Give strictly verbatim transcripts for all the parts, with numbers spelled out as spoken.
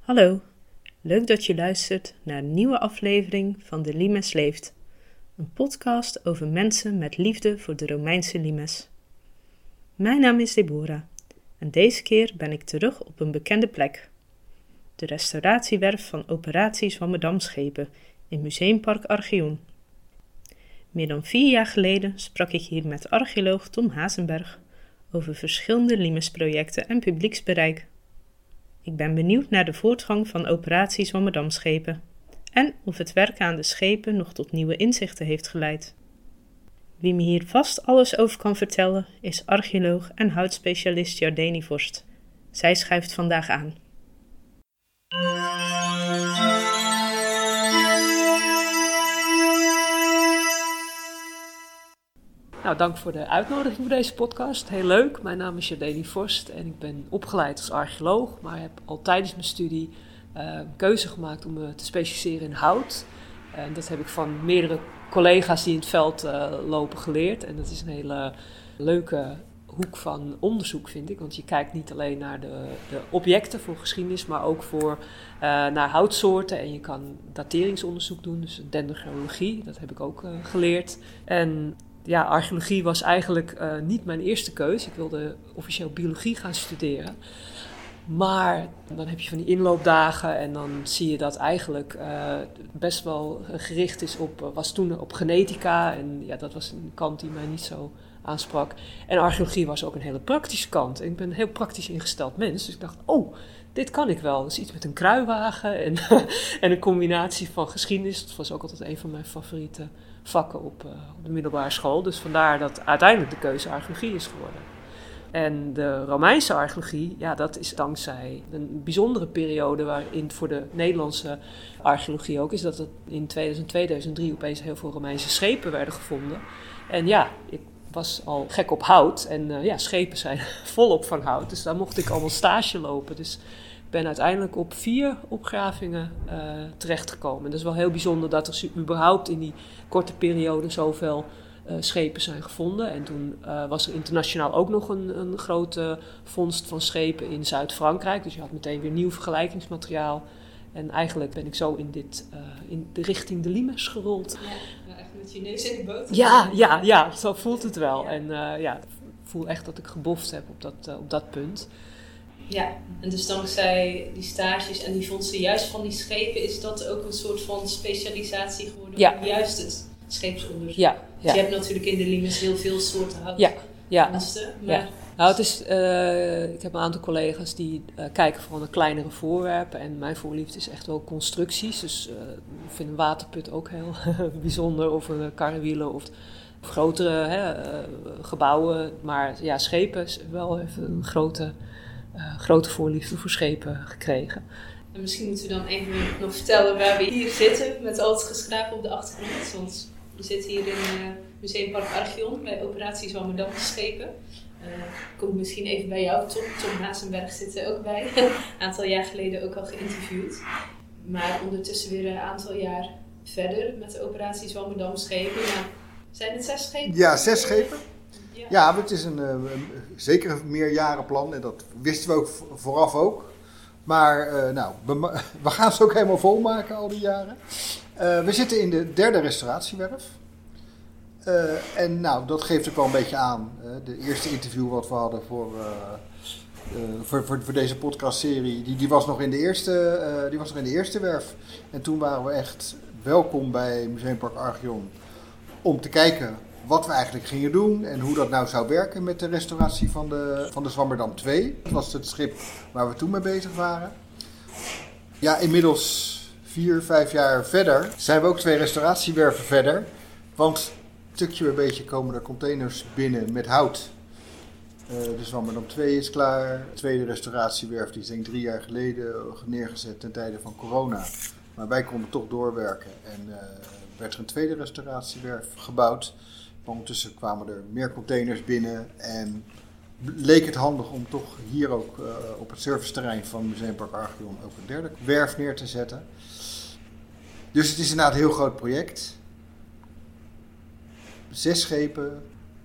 Hallo, leuk dat je luistert naar een nieuwe aflevering van De Limes Leeft, een podcast over mensen met liefde voor de Romeinse limes. Mijn naam is Deborah en deze keer ben ik terug op een bekende plek. De restauratiewerf van Operatie Zwammerdam Schepen in Museumpark Archeon. Meer dan vier jaar geleden sprak ik hier met archeoloog Tom Hazenberg over verschillende limesprojecten en publieksbereik. Ik ben benieuwd naar de voortgang van Operatie Zwammerdam Schepen en of het werken aan de schepen nog tot nieuwe inzichten heeft geleid. Wie me hier vast alles over kan vertellen is archeoloog en houtspecialist Jardeni Vorst. Zij schuift vandaag aan. Nou, dank voor de uitnodiging voor deze podcast. Heel leuk. Mijn naam is Jardeni Vorst en ik ben opgeleid als archeoloog, maar heb al tijdens mijn studie uh, een keuze gemaakt om me te specialiseren in hout. En dat heb ik van meerdere collega's die in het veld uh, lopen geleerd. En dat is een hele leuke hoek van onderzoek, vind ik. Want je kijkt niet alleen naar de, de objecten voor geschiedenis, maar ook voor, uh, naar houtsoorten. En je kan dateringsonderzoek doen, dus dendrochronologie. Dat heb ik ook uh, geleerd. En ja, archeologie was eigenlijk uh, niet mijn eerste keus. Ik wilde officieel biologie gaan studeren. Maar dan heb je van die inloopdagen en dan zie je dat eigenlijk uh, best wel gericht is op, uh, was toen op genetica. En ja, dat was een kant die mij niet zo aansprak. En archeologie was ook een hele praktische kant. En ik ben een heel praktisch ingesteld mens. Dus ik dacht, oh, dit kan ik wel. Dat is iets met een kruiwagen en, en een combinatie van geschiedenis. Dat was ook altijd een van mijn favoriete vakken op, uh, op de middelbare school. Dus vandaar dat uiteindelijk de keuze archeologie is geworden. En de Romeinse archeologie, ja, dat is dankzij een bijzondere periode waarin voor de Nederlandse archeologie ook is dat het in tweeduizend twee, tweeduizend drie opeens heel veel Romeinse schepen werden gevonden. En ja, ik was al gek op hout en uh, ja, schepen zijn volop van hout. Dus daar mocht ik allemaal stage lopen. Dus ik ben uiteindelijk op vier opgravingen uh, terechtgekomen. En dat is wel heel bijzonder dat er überhaupt in die korte periode zoveel uh, schepen zijn gevonden. En toen uh, was er internationaal ook nog een, een grote vondst van schepen in Zuid-Frankrijk. Dus je had meteen weer nieuw vergelijkingsmateriaal. En eigenlijk ben ik zo in, dit, uh, in de richting de limes gerold. Ja, nou echt met je neus in de boter. Ja, ja, ja, zo voelt het wel. En uh, ja, ik voel echt dat ik geboft heb op dat, uh, op dat punt. Ja, en dus dankzij die stages en die vondsten juist van die schepen is dat ook een soort van specialisatie geworden ja. op juist het scheepsonderzoek. Ja, dus ja. je hebt natuurlijk in de limes heel veel soorten hout. Ja, ja. Vondsten, maar ja. Nou, het is, uh, ik heb een aantal collega's die uh, kijken vooral naar kleinere voorwerpen. En mijn voorliefde is echt wel constructies. Dus uh, ik vind een waterput ook heel bijzonder. Of een karrewielen of, of grotere hè, uh, gebouwen. Maar ja, schepen is wel even een grote, uh, grote voorliefde voor schepen gekregen. En misschien moeten we dan even nog vertellen waar we hier zitten. Met al het geschrapen op de achtergrond. Want we zitten hier in uh, Museumpark Archeon bij Operatie Zwammerdam Schepen. Uh, kom misschien even bij jou, Tom. Tom Hazenberg zit er ook bij. Een aantal jaar geleden ook al geïnterviewd. Maar ondertussen weer een aantal jaar verder met de Operatie Zwammerdam Schepen. Nou, zijn het zes schepen? Ja, zes schepen. Ja, ja het is een, een, zeker een meerjarenplan en dat wisten we ook vooraf ook. Maar uh, nou, we, we gaan ze ook helemaal volmaken al die jaren. Uh, we zitten in de derde restauratiewerf. Uh, en nou, dat geeft ook wel een beetje aan. Uh, de eerste interview wat we hadden voor, uh, uh, voor, voor, voor deze podcastserie, die, die, was nog in de eerste, uh, die was nog in de eerste werf. En toen waren we echt welkom bij Museumpark Archeon om te kijken wat we eigenlijk gingen doen en hoe dat nou zou werken met de restauratie van de, van de Zwammerdam twee. Dat was het schip waar we toen mee bezig waren. Ja, inmiddels vier, vijf jaar verder zijn we ook twee restauratiewerven verder. Want stukje bij beetje komen er containers binnen met hout. Uh, de Zwammerdam twee is klaar. De tweede restauratiewerf die is denk ik drie jaar geleden neergezet ten tijde van corona. Maar wij konden toch doorwerken en uh, werd er een tweede restauratiewerf gebouwd. Ondertussen kwamen er meer containers binnen en leek het handig om toch hier ook uh, op het serviceterrein van Museumpark Archeon ook een derde werf neer te zetten. Dus het is inderdaad een heel groot project. Zes schepen,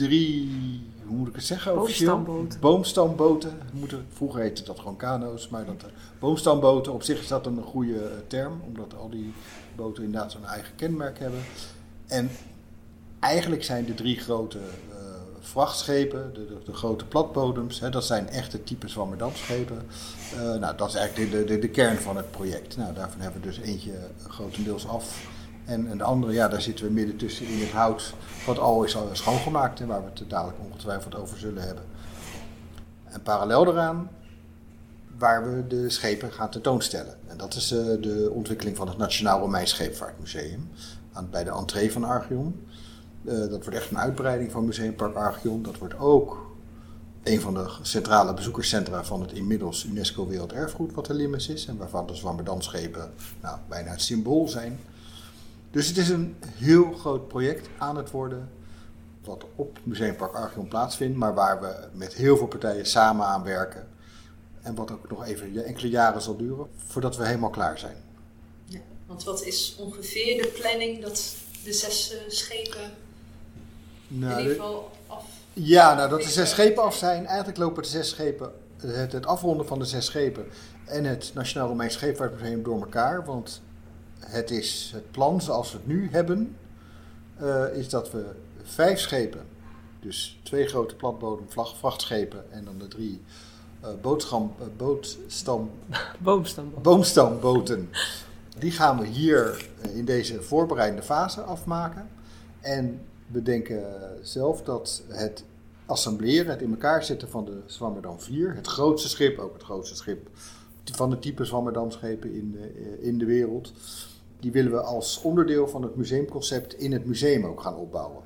drie, hoe moet ik het zeggen? Boomstamboten. Boomstamboten. Moeten, vroeger heette dat gewoon kano's, maar dat, uh, boomstamboten, op zich is dat een goede uh, term, omdat al die boten inderdaad zo'n eigen kenmerk hebben. En eigenlijk zijn de drie grote uh, vrachtschepen, de, de, de grote platbodems, hè, dat zijn echte type Zwammerdamschepen. Uh, nou, dat is eigenlijk de, de, de kern van het project. Nou, daarvan hebben we dus eentje grotendeels af. En, en de andere, ja, daar zitten we midden tussen in het hout, wat al is al schoongemaakt en waar we het dadelijk ongetwijfeld over zullen hebben. En parallel daaraan, waar we de schepen gaan tentoonstellen. En dat is uh, de ontwikkeling van het Nationaal Romeins Scheepvaartmuseum, aan, bij de entree van Archeon. Uh, dat wordt echt een uitbreiding van Museumpark Archeon. Dat wordt ook een van de centrale bezoekerscentra van het inmiddels UNESCO Werelderfgoed, wat de Limes is. En waarvan de Zwammerdamschepen nou, bijna het symbool zijn. Dus het is een heel groot project aan het worden, wat op Museumpark Archeon plaatsvindt, maar waar we met heel veel partijen samen aan werken. En wat ook nog even enkele jaren zal duren, voordat we helemaal klaar zijn. Ja, want wat is ongeveer de planning dat de zes uh, schepen nou, in ieder geval af... Ja, nou dat de zes schepen af zijn. Eigenlijk lopen de zes schepen, het, het afronden van de zes schepen en het Nationaal Romeins Scheepvaartmuseum door elkaar. Want het is het plan zoals we het nu hebben, uh, is dat we vijf schepen, dus twee grote platbodem vrachtschepen en dan de drie uh, bootscham, uh, bootstam, Boomstamboten. boomstamboten, die gaan we hier uh, in deze voorbereidende fase afmaken. En we denken zelf dat het assembleren, het in elkaar zetten van de Zwammerdam vier, het grootste schip, ook het grootste schip van de type Zwammerdamschepen in de, in de wereld, die willen we als onderdeel van het museumconcept in het museum ook gaan opbouwen.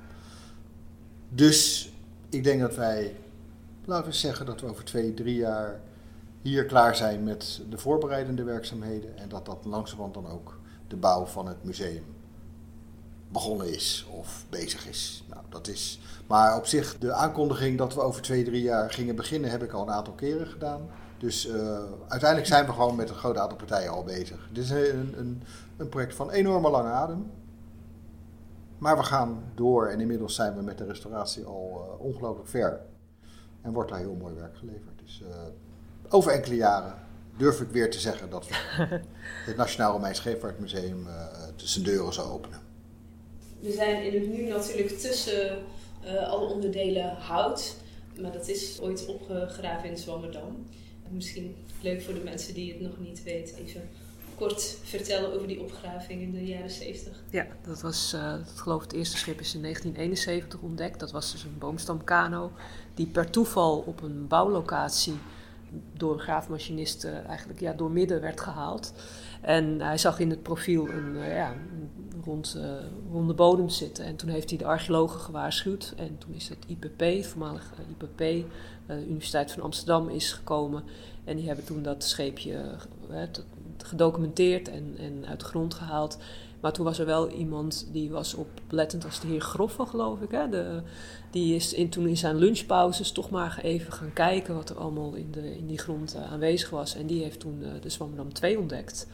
Dus ik denk dat wij, laten we zeggen dat we over twee, drie jaar hier klaar zijn met de voorbereidende werkzaamheden en dat dat langzamerhand dan ook de bouw van het museum begonnen is of bezig is. Nou, dat is. Maar op zich, de aankondiging dat we over twee, drie jaar gingen beginnen, heb ik al een aantal keren gedaan. Dus uh, uiteindelijk zijn we gewoon met een groot aantal partijen al bezig. Dit is een, een, een project van enorme lange adem. Maar we gaan door en inmiddels zijn we met de restauratie al uh, ongelooflijk ver. En wordt daar heel mooi werk geleverd. Dus uh, over enkele jaren durf ik weer te zeggen dat we het Nationaal Romeins Scheepvaartmuseum uh, zijn deuren zal openen. We zijn in het nu natuurlijk tussen uh, alle onderdelen hout. Maar dat is ooit opgegraven in Zwammerdam. Misschien leuk voor de mensen die het nog niet weten. Even kort vertellen over die opgraving in de jaren zeventig. Ja, dat was, uh, dat geloof ik, het eerste schip is in negentien eenenzeventig ontdekt. Dat was dus een boomstamkano die per toeval op een bouwlocatie door een graafmachinist uh, eigenlijk ja, doormidden werd gehaald. En hij zag in het profiel een, uh, ja, een rond, uh, ronde bodem zitten. En toen heeft hij de archeologen gewaarschuwd. En toen is het I P P, het voormalig uh, I P P, uh, de Universiteit van Amsterdam, is gekomen. En die hebben toen dat scheepje uh, gedocumenteerd en, en uit de grond gehaald. Maar toen was er wel iemand die was oplettend als de heer Groffe, geloof ik. Hè? De, die is in, toen in zijn lunchpauzes toch maar even gaan kijken wat er allemaal in, de, in die grond uh, aanwezig was. En die heeft toen uh, de Zwammerdam twee ontdekt.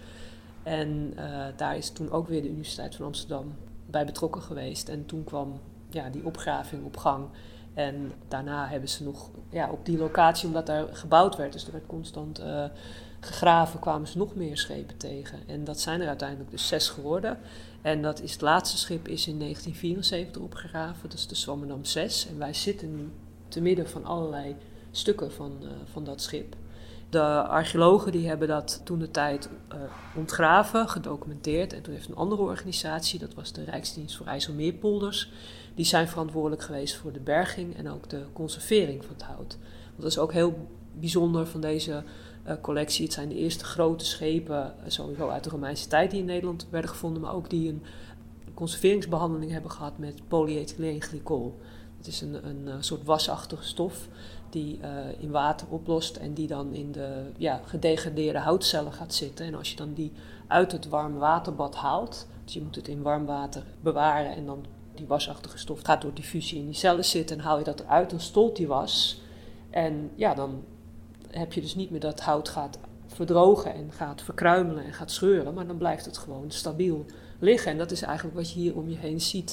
En uh, daar is toen ook weer de Universiteit van Amsterdam bij betrokken geweest. En toen kwam ja, die opgraving op gang. En daarna hebben ze nog ja, op die locatie, omdat daar gebouwd werd, dus er werd constant uh, gegraven, kwamen ze nog meer schepen tegen. En dat zijn er uiteindelijk dus zes geworden. En dat is, het laatste schip is in negentien vierenzeventig opgegraven, dat is de Zwammerdam zes. En wij zitten nu te midden van allerlei stukken van, uh, van dat schip. De archeologen die hebben dat toen de tijd uh, ontgraven, gedocumenteerd. En toen heeft een andere organisatie, dat was de Rijksdienst voor IJsselmeerpolders, die zijn verantwoordelijk geweest voor de berging en ook de conservering van het hout. Want dat is ook heel bijzonder van deze uh, collectie. Het zijn de eerste grote schepen, uh, sowieso uit de Romeinse tijd, die in Nederland werden gevonden, maar ook die een conserveringsbehandeling hebben gehad met polyethyleenglycol. Dat is een, een, een soort wasachtige stof die uh, in water oplost en die dan in de ja, gedegradeerde houtcellen gaat zitten. En als je dan die uit het warm waterbad haalt, dus je moet het in warm water bewaren en dan die wasachtige stof gaat door diffusie in die cellen zitten en haal je dat eruit, dan stolt die was. En ja, dan heb je dus niet meer dat hout gaat verdrogen en gaat verkruimelen en gaat scheuren, maar dan blijft het gewoon stabiel liggen. En dat is eigenlijk wat je hier om je heen ziet.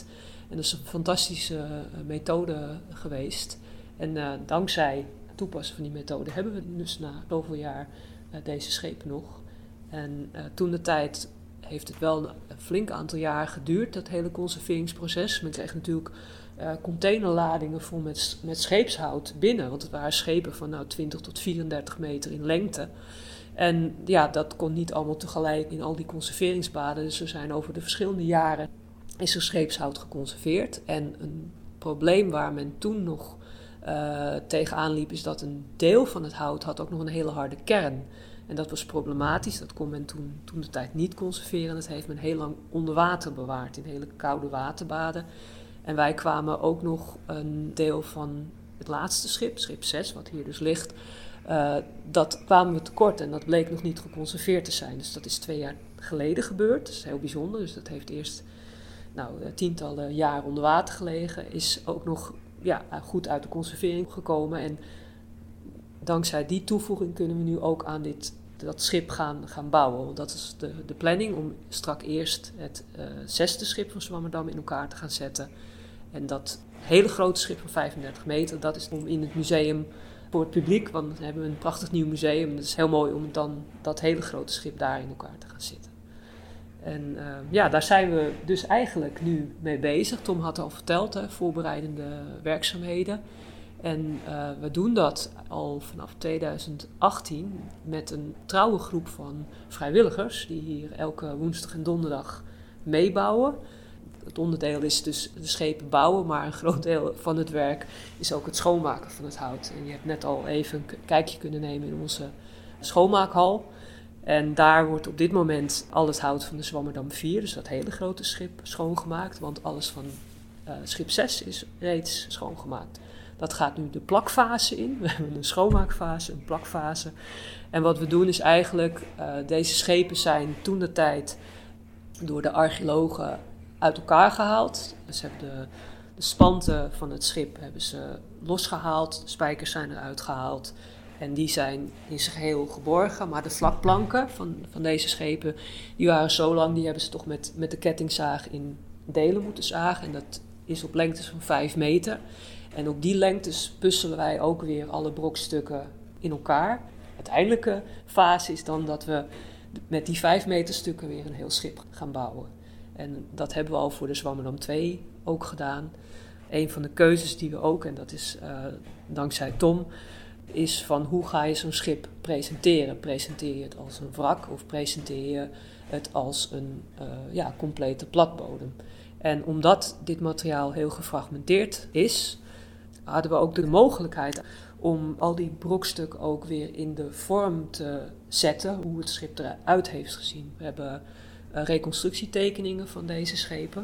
En dat is een fantastische uh, methode geweest. En uh, dankzij het toepassen van die methode hebben we dus na zoveel jaar uh, deze schepen nog. En uh, toen de tijd heeft het wel een flink aantal jaar geduurd, dat hele conserveringsproces. Men kreeg natuurlijk uh, containerladingen vol met, met scheepshout binnen. Want het waren schepen van nou, twintig tot vierendertig meter in lengte. En ja, dat kon niet allemaal tegelijk in al die conserveringsbaden. Dus er zijn over de verschillende jaren is er scheepshout geconserveerd. En een probleem waar men toen nog uh, tegenaan liep, is dat een deel van het hout had ook nog een hele harde kern. En dat was problematisch, dat kon men toen, toen de tijd niet conserveren. Dat heeft men heel lang onder water bewaard, in hele koude waterbaden. En wij kwamen ook nog een deel van het laatste schip, schip zes, wat hier dus ligt, uh, dat kwamen we tekort en dat bleek nog niet geconserveerd te zijn. Dus dat is twee jaar geleden gebeurd, dat is heel bijzonder. Dus dat heeft eerst nou, tientallen jaren onder water gelegen, is ook nog ja, goed uit de conservering gekomen. En dankzij die toevoeging kunnen we nu ook aan dit, dat schip gaan, gaan bouwen. Want dat is de, de planning om straks eerst het uh, zesde schip van Zwammerdam in elkaar te gaan zetten. En dat hele grote schip van vijfendertig meter, dat is om in het museum voor het publiek, want dan hebben we een prachtig nieuw museum. Het is heel mooi om dan dat hele grote schip daar in elkaar te gaan zitten. En uh, ja, daar zijn we dus eigenlijk nu mee bezig. Tom had al verteld, hè, voorbereidende werkzaamheden. En uh, we doen dat al vanaf tweeduizend achttien met een trouwe groep van vrijwilligers die hier elke woensdag en donderdag meebouwen. Het onderdeel is dus de schepen bouwen, maar een groot deel van het werk is ook het schoonmaken van het hout. En je hebt net al even een kijkje kunnen nemen in onze schoonmaakhal. En daar wordt op dit moment al het hout van de Zwammerdam vier, dus dat hele grote schip, schoongemaakt. Want alles van uh, schip zes is reeds schoongemaakt. Dat gaat nu de plakfase in. We hebben een schoonmaakfase, een plakfase. En wat we doen is eigenlijk, uh, deze schepen zijn toen de tijd door de archeologen uit elkaar gehaald. Dus hebben de, de spanten van het schip hebben ze losgehaald, de spijkers zijn eruit gehaald. En die zijn in zijn geheel geborgen. Maar de vlakplanken van, van deze schepen, die waren zo lang, die hebben ze toch met, met de kettingzaag in delen moeten zagen. En dat is op lengtes van vijf meter. En op die lengtes puzzelen wij ook weer alle brokstukken in elkaar. De uiteindelijke fase is dan dat we met die vijf meter stukken weer een heel schip gaan bouwen. En dat hebben we al voor de Zwammerdam twee ook gedaan. Een van de keuzes die we ook, en dat is uh, dankzij Tom, is van hoe ga je zo'n schip presenteren? Presenteer je het als een wrak of presenteer je het als een uh, ja, complete platbodem? En omdat dit materiaal heel gefragmenteerd is, hadden we ook de mogelijkheid om al die brokstukken ook weer in de vorm te zetten, hoe het schip eruit heeft gezien. We hebben uh, reconstructietekeningen van deze schepen.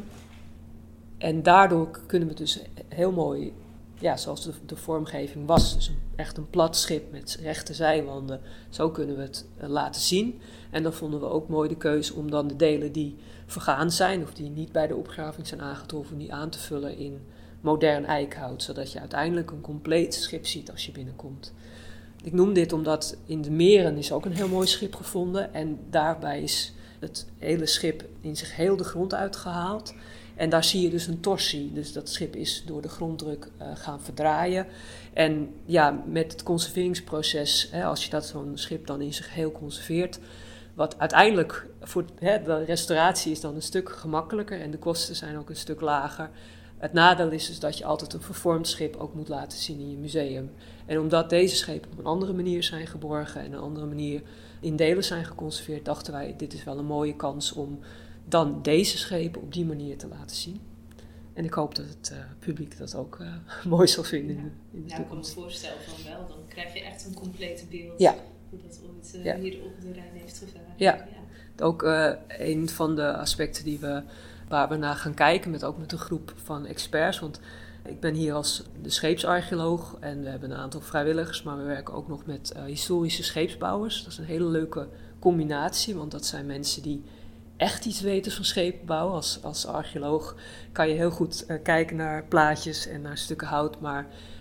En daardoor kunnen we dus heel mooi, ja, zoals de, de vormgeving was, dus een, echt een plat schip met rechte zijwanden, zo kunnen we het uh, laten zien. En dan vonden we ook mooi de keuze om dan de delen die vergaan zijn, of die niet bij de opgraving zijn aangetroffen, die aan te vullen in modern eikhout, zodat je uiteindelijk een compleet schip ziet als je binnenkomt. Ik noem dit omdat in de meren is ook een heel mooi schip gevonden en daarbij is het hele schip in zich heel de grond uitgehaald. En daar zie je dus een torsie, dus dat schip is door de gronddruk uh, gaan verdraaien. En ja, met het conserveringsproces, hè, als je dat zo'n schip dan in zich heel conserveert, wat uiteindelijk voor hè, de restauratie is dan een stuk gemakkelijker en de kosten zijn ook een stuk lager. Het nadeel is dus dat je altijd een vervormd schip ook moet laten zien in je museum. En omdat deze schepen op een andere manier zijn geborgen en een andere manier in delen zijn geconserveerd, dachten wij, dit is wel een mooie kans om dan deze schepen op die manier te laten zien. En ik hoop dat het uh, publiek dat ook uh, mooi zal vinden ja. in de, in de ja, toekomst. Ik kan me voorstellen van wel, dan krijg je echt een complete beeld Ja. hoe dat ooit uh, Ja. hier op de Rijn heeft gevaren. Ja. Ja. Ook uh, een van de aspecten die we, waar we naar gaan kijken, met, ook met een groep van experts. Want ik ben hier als de scheepsarcheoloog en we hebben een aantal vrijwilligers, maar we werken ook nog met uh, historische scheepsbouwers. Dat is een hele leuke combinatie, want dat zijn mensen die echt iets weten van scheepbouw. Als, als archeoloog kan je heel goed uh, kijken naar plaatjes en naar stukken hout, maar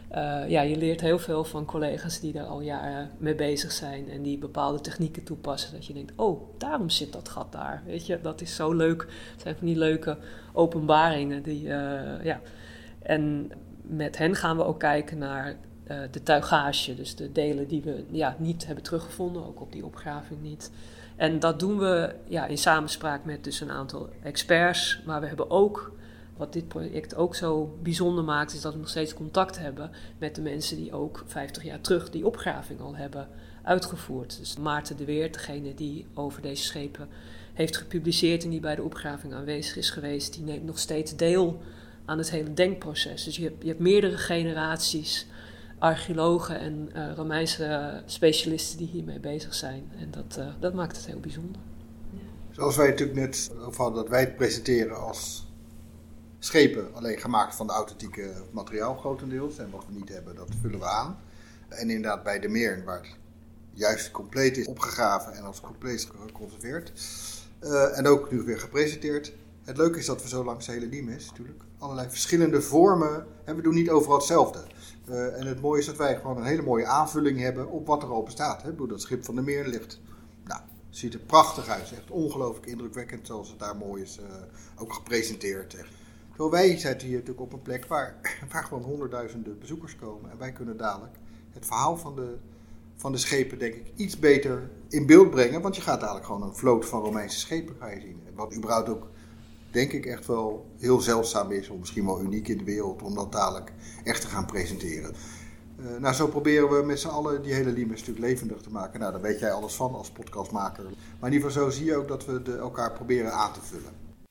Uh, ja, je leert heel veel van collega's die daar al jaren mee bezig zijn en die bepaalde technieken toepassen. Dat je denkt, oh, daarom zit dat gat daar. Weet je, dat is zo leuk. Het zijn van die leuke openbaringen. Die, uh, ja. En met hen gaan we ook kijken naar uh, de tuigage. Dus de delen die we ja, niet hebben teruggevonden, ook op die opgraving niet. En dat doen we ja, in samenspraak met dus een aantal experts. Maar we hebben ook, wat dit project ook zo bijzonder maakt, is dat we nog steeds contact hebben met de mensen die ook vijftig jaar terug die opgraving al hebben uitgevoerd. Dus Maarten de Weert, degene die over deze schepen heeft gepubliceerd en die bij de opgraving aanwezig is geweest, die neemt nog steeds deel aan het hele denkproces. Dus je hebt, je hebt meerdere generaties archeologen en uh, Romeinse specialisten die hiermee bezig zijn. En dat, uh, dat maakt het heel bijzonder. Zoals wij natuurlijk net over hadden, dat wij het presenteren als schepen, alleen gemaakt van de authentieke materiaal grotendeels. En wat we niet hebben, dat vullen we aan. En inderdaad bij de Meern, waar het juist compleet is opgegraven en als compleet geconserveerd. Uh, en ook nu weer gepresenteerd. Het leuke is dat we zo langs de hele Limes natuurlijk allerlei verschillende vormen, en we doen niet overal hetzelfde. Uh, en het mooie is dat wij gewoon een hele mooie aanvulling hebben op wat er al bestaat. Hè. Ik bedoel, dat schip van de Meern ligt, nou, ziet er prachtig uit. Echt ongelooflijk indrukwekkend zoals het daar mooi is uh, ook gepresenteerd. Echt. Terwijl wij zitten hier natuurlijk op een plek waar, waar gewoon honderdduizenden bezoekers komen. En wij kunnen dadelijk het verhaal van de, van de schepen denk ik iets beter in beeld brengen. Want je gaat dadelijk gewoon een vloot van Romeinse schepen ga je zien. Wat überhaupt ook denk ik echt wel heel zeldzaam is, of misschien wel uniek in de wereld, om dat dadelijk echt te gaan presenteren. Uh, nou, zo proberen we met z'n allen die hele Limes natuurlijk levendig te maken. Nou, daar weet jij alles van als podcastmaker. Maar in ieder geval zo zie je ook dat we de, elkaar proberen aan te vullen.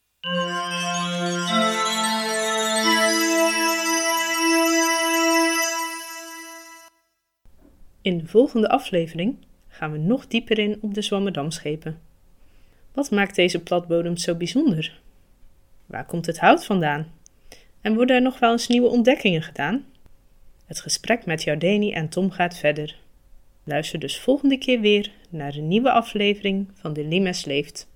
In de volgende aflevering gaan we nog dieper in op de Zwammerdamschepen. Wat maakt deze platbodem zo bijzonder? Waar komt het hout vandaan? En worden er nog wel eens nieuwe ontdekkingen gedaan? Het gesprek met Jardeni en Tom gaat verder. Luister dus volgende keer weer naar een nieuwe aflevering van De Limes Leeft.